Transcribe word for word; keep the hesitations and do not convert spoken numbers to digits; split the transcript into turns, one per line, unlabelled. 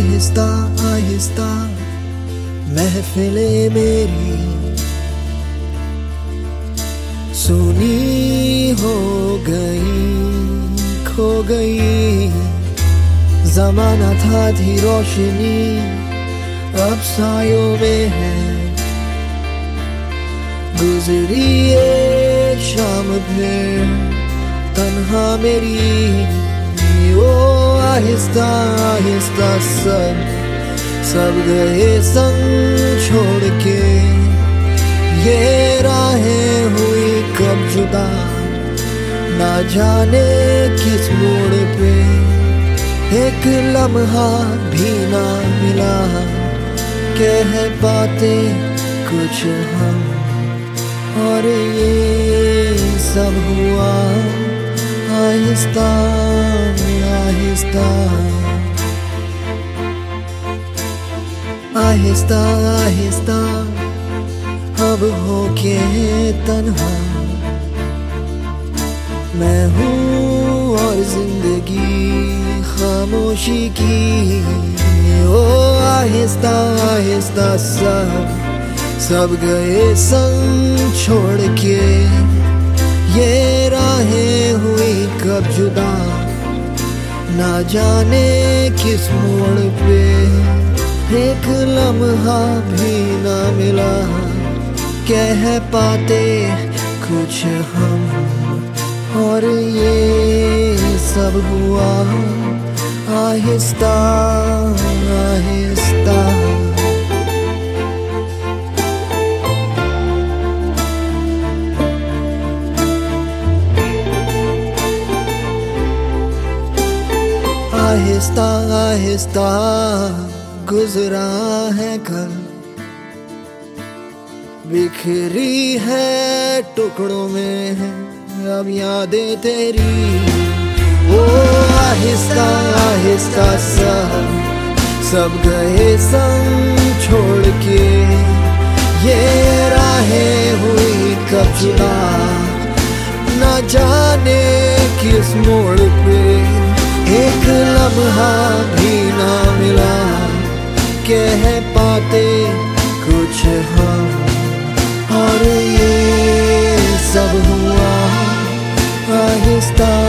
आहिस्ता आहिस्ता महफिले मेरी सुनी हो गई, खो गई। जमाना था थी रोशनी, अब सायों में है। गुजरी ये शाम फिर तन्हा मेरी। ओ आहिस्ता आहिस्ता सब सब गए संग छोड़ के। ये राहें हुई कब जुदा, ना जाने किस मोड़ पे। एक लम्हा भी ना मिला, कह पाते कुछ हम। और ये सब हुआ आहिस्ता आहिस्ता आहिस्ता आहिस्ता। अब हो के तन्हा मैं हूँ और जिंदगी खामोशी की। ओ आहिस्ता आहिस्ता सब सब गए संग छोड़ के। ये राहें हुई कब जुदा, ना जाने किस मोड़ पे। एक लम्हा भी ना मिला, कह पाते कुछ हम। और ये सब हुआ आहिस्ता आहिस्ता। आहिस्ता आहिस्ता गुजरा है कल, बिखरी है टुकड़ों में है अब यादें तेरी। ओ आहिस्ता आहिस्ता सब सब गए संग छोड़ के। ये राहें हुई कब जुदा, ना जाने किस मोड़ पे। एक लम्हा भी ना मिला, कह पाते कुछ हम। और ये सब हुआ आहिस्ता